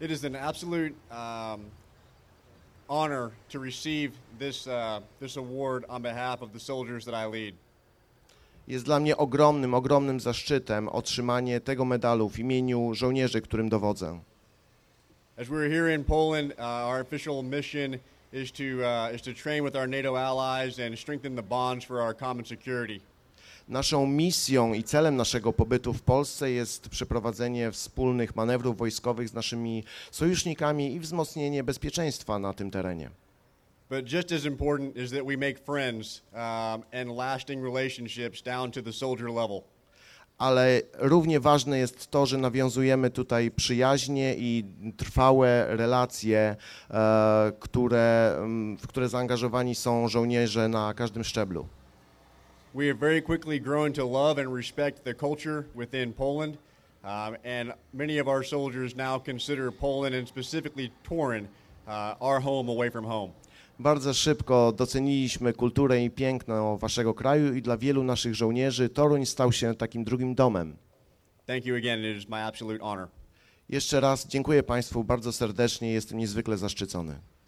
It is an absolute honor to receive this award on behalf of the soldiers that I lead. Jest dla mnie ogromnym zaszczytem otrzymanie tego medalu w imieniu żołnierzy, którym dowodzę. As we're here in Poland, our official mission is to train with our NATO allies and strengthen the bonds for our common security. Naszą misją i celem naszego pobytu w Polsce jest przeprowadzenie wspólnych manewrów wojskowych z naszymi sojusznikami i wzmocnienie bezpieczeństwa na tym terenie. But just as important is that we make friends and lasting relationships down to the soldier level. Ale równie ważne jest to, że nawiązujemy tutaj przyjaźnie i trwałe relacje, w które zaangażowani są żołnierze na każdym szczeblu. We have very quickly grown to love and respect the culture within Poland, and many of our soldiers now consider Poland and specifically Torun our home away from home. Bardzo szybko doceniliśmy kulturę i piękno waszego kraju i dla wielu naszych żołnierzy Toruń stał się takim drugim domem. Thank you again. It is my absolute honor. Jeszcze raz dziękuję Państwu bardzo serdecznie, jestem niezwykle zaszczycony.